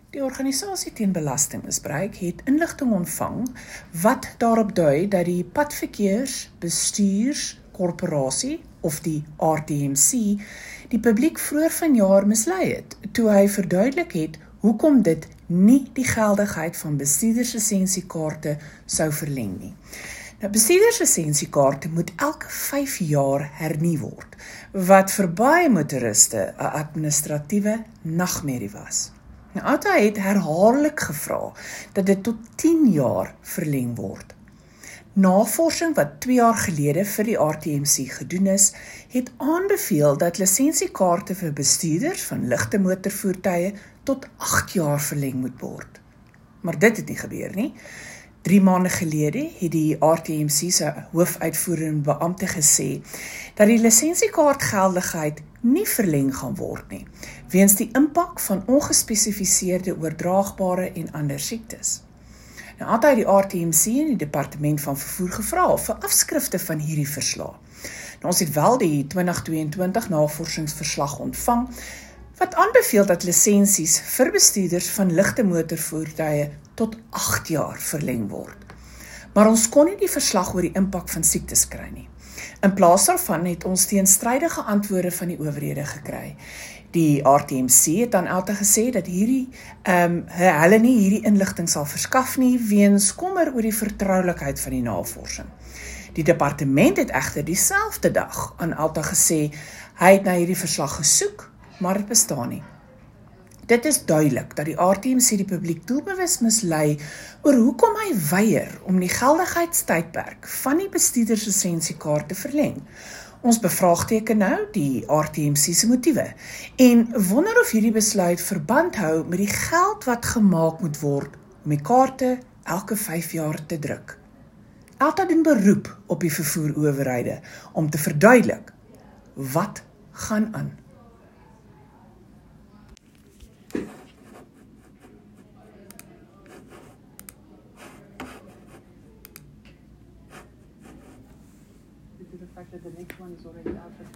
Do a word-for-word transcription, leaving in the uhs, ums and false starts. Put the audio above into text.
Die Organisasie teen Belastingmisbruik het inligting ontvang wat daarop dui dat die Padverkeers Bestuurskorporasie of die R T M C die publiek vroeër vanjaar mislei het toe hy verduidelik het hoekom dit nie die geldigheid van bestuurderslisensiekaarte sou verleng nie. Nou, bestuurderslisensiekaarte moet elke vyf jaar hernie word, wat vir baie motoriste 'n administratiewe nagmerrie was. Nou, Outa het herhaaldelik gevra dat dit tot tien jaar verleng word. Navorsing wat twee jaar gelede vir die R T M C gedoen is, het aanbeveel dat lisensiekaarte vir bestuurders van ligte motorvoertuie tot agt jaar verleng moet word. Maar dit het nie gebeur nie. Drie maande gelede het die R T M C se hoofuitvoerende beampte gesê dat die lisensiekaartgeldigheid nie verleng gaan word nie, weens die impak van ongespesifiseerde oordraagbare en ander siektes. Nou, altyd die R T M C en die Departement van Vervoer gevra vir afskrifte van hierdie verslag. Nou, ons het wel die twintig tweeëntwintig navorsingsverslag ontvang, wat aanbeveel dat lisensies vir bestuurders van ligte motorvoertuie tot agt jaar verleng word. Maar ons kon nie die verslag oor die impak van siektes kry nie. In plaas daarvan het ons teenstrydige antwoorde van die owerhede gekry. Die R T M C het aan Outa gesê dat hierdie, um, hulle nie hierdie inligting sal verskaf nie, weens kommer oor die vertroulikheid van die navorsing. Die departement het egter dieselfde dag aan Outa gesê, hy het na hierdie verslag gesoek, maar dit bestaan nie. Dit is duidelik dat die R T M C die publiek doelbewus mislei oor hoekom hy weier om die geldigheidstydperk van die bestuurderslisensiekaart te verleng. Ons bevraagteken nou die R T M C se motiewe en wonder of hierdie besluit verband hou met die geld wat gemaak moet word om die kaarte elke vyf jaar te druk. Outa doen beroep op die vervoerowerhede om te verduidelik wat gaan aan. The fact that the next one is already out.